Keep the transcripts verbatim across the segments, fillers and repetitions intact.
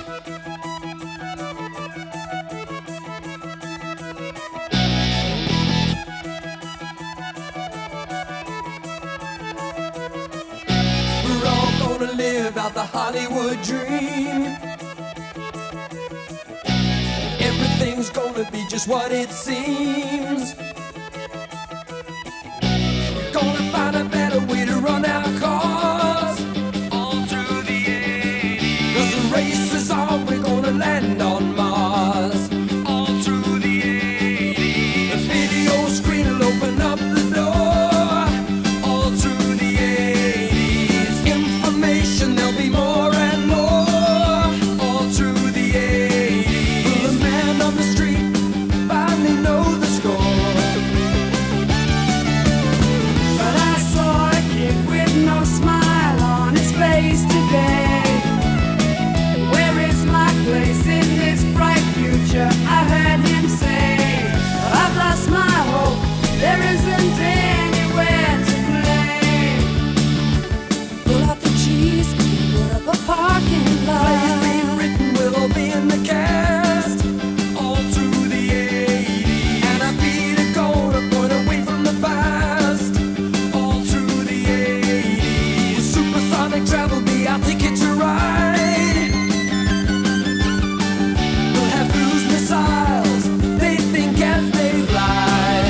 We're all gonna live out the Hollywood dream. Everything's gonna be just what it seems. Gonna find a better way to run our cars all through the eighties. Cause the race is on, we're gonna land on Mars all through the eighties. The video screen will open up the door all through the eighties. Information, there'll be more and more all through the eighties. Will the man on the street finally know the score? No smile on his face today. Where is my place in this bright future? I heard him say, I've lost my hope, there isn't anywhere to play. Pull out the trees, put up a parking lot. Plays being written will all be in the cast all through the eighties. And I beat a goal, a point away from the past all through the eighties. Supersonic travel be our ticket to ride. We'll have cruise missiles, they think as they fly.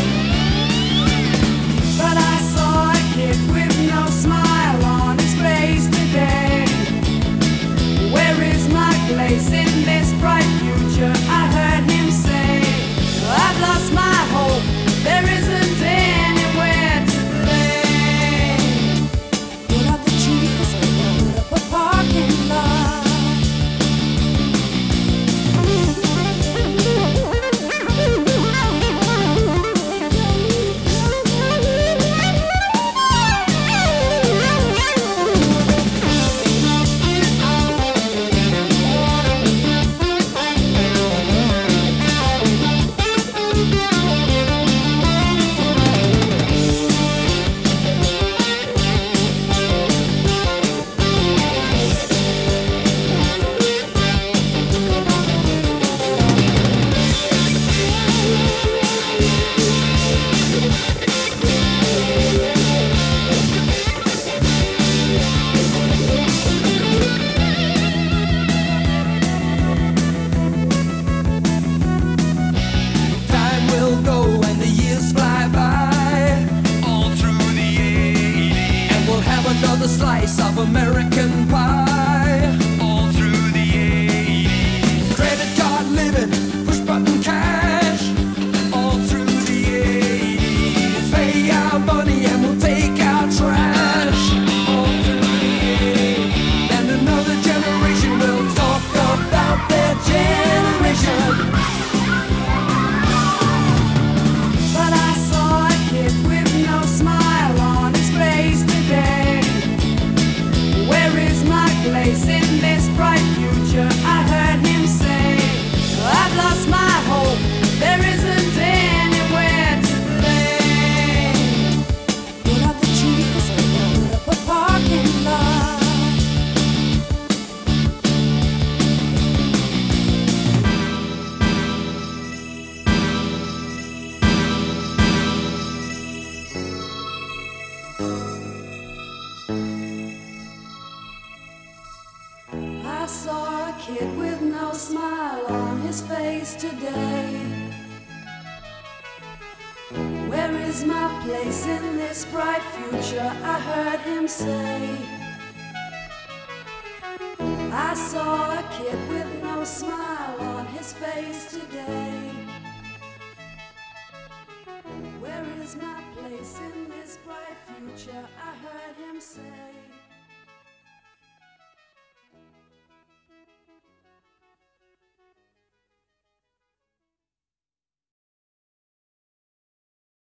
But I saw a kid with no smile on his face today. Where is my place in this bright future? I heard him say, I've lost my hope, there isn't anywhere to play. Put out the trees, put up a parking lot. Time will go and the years fly by all through the eighties. And we'll have another slice of American pie all through the eighties. Credit card living, push button cash all through the eighties. Pay our money and we'll take our trash all through the eighties. And another generation will talk about their generation. But I saw a kid with no smile on his face today. Where is my place in this bright future? I heard him say, I've lost my hope, there isn't anywhere to play. Put out the trees, put up a parking lot. I saw a kid with no smile on his face today. Where is my place in this bright future? I heard him say. I saw a kid with no smile on his face today.